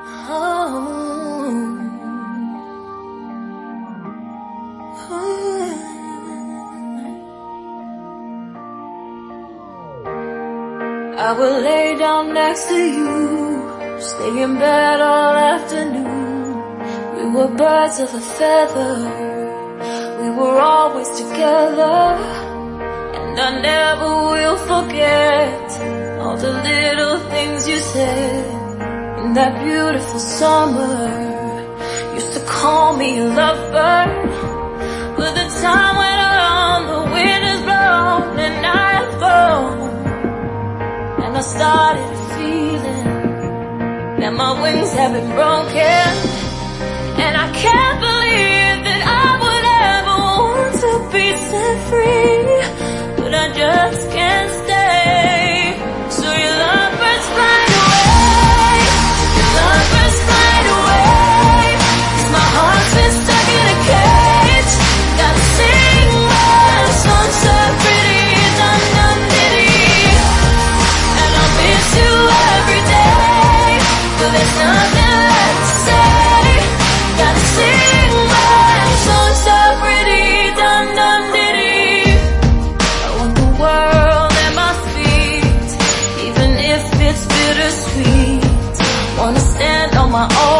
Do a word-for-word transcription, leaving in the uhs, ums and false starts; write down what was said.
I will lay down next to you, stay in bed all afternoon. We were birds of a feather, we were always together. And I never will forget all the little things you said in that beautiful summer. Used to call me a lovebird, but the time went on, the wind has blown and I have gone. And I started feeling that my wings have been broken, and I can't believe that I would ever want to be set free, but I just can't stay. So your lovebirds fly away, your lovebirds fly away, 'cause my heart's been stuck in a cage. Gotta sing my song so pretty, dum dum diddy, and I'll miss you every day, but there's nothing left to say. Gotta sing my song so pretty, dum dum diddy. I want the world at my feet, even if it's bittersweet. Wanna stand on my own